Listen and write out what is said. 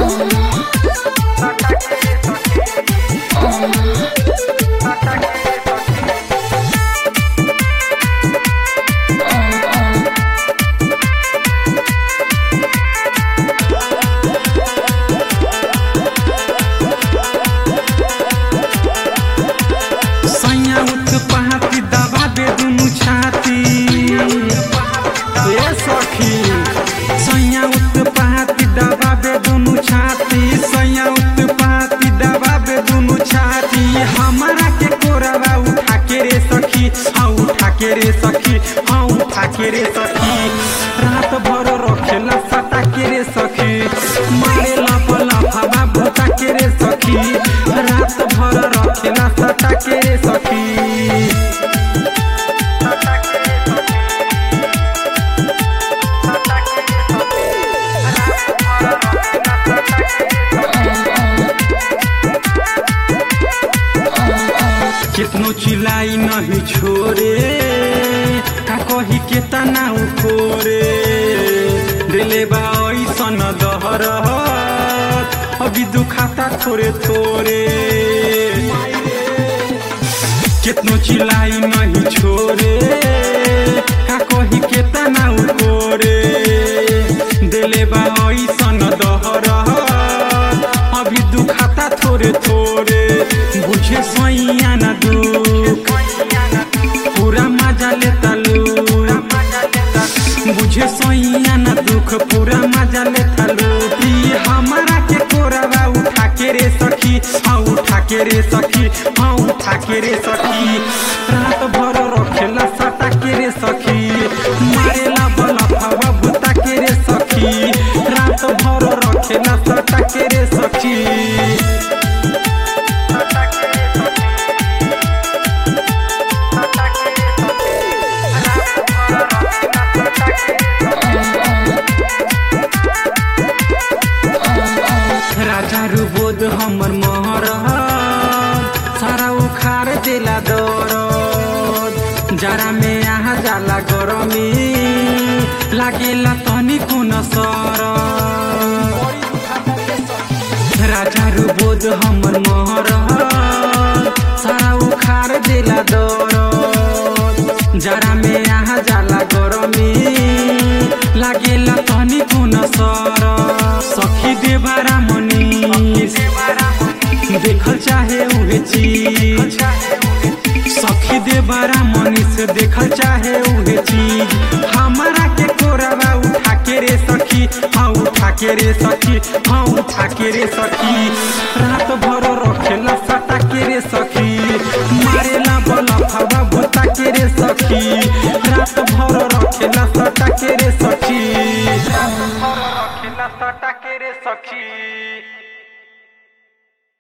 रे सखी हाँ उठा के रे सखी रात भर रखेला सटा के रे सखी मारे लापला हवा भूता के रे सखी रात भर रखेला सटा के रे सखी। कितनो चिल्लाई नहीं छोरे का कही के तना उकोरे दिले बा ऐसन दहर अभी दुखाता थोड़े थोड़े। कितनो चिल्लाई नहीं छोरे का कही के तना उकोरे दिले बा ऐसन दहर अभी दुखाता थोड़े थोड़े। बुझे सैया ना दुख पूरा मजा लेता लू बुझे सैया ना दुख पूरा मजा लेता लू हमारा के कोरावा उठा के रे सखी हाँ उठा के रे सखी हाँ उठा के रे सखी रात भर रखेला सटा के रे सखी मारेला बलफावा भूता के रे सखी रात भर रखेला सटा के रे सखी। राजा रुबोध हमर महर सारा उखाड़ देला दरद जरा में यहाँ जाला गरमी लागेला तनी कोन सर। राजा रुबोध हमर महर सारा उखाड़ देला दरद जरा में यहाँ जाला गरमी लागेला तनी कोन सर। सखी देवारा मनीष देखल चाहे उहे चीज सखी देवारा मनीष देखल चाहे उहे चीज हमारा के कोरावा उठा के रे सखी हाँ उठा के रे सखी हाँ उठा के रे सखी रात भर रखेला सटा के रे सखी मारेला बलफावा भूता के रे सखी रात भर रखेला सटा के रे सखी सटा के रे सखी।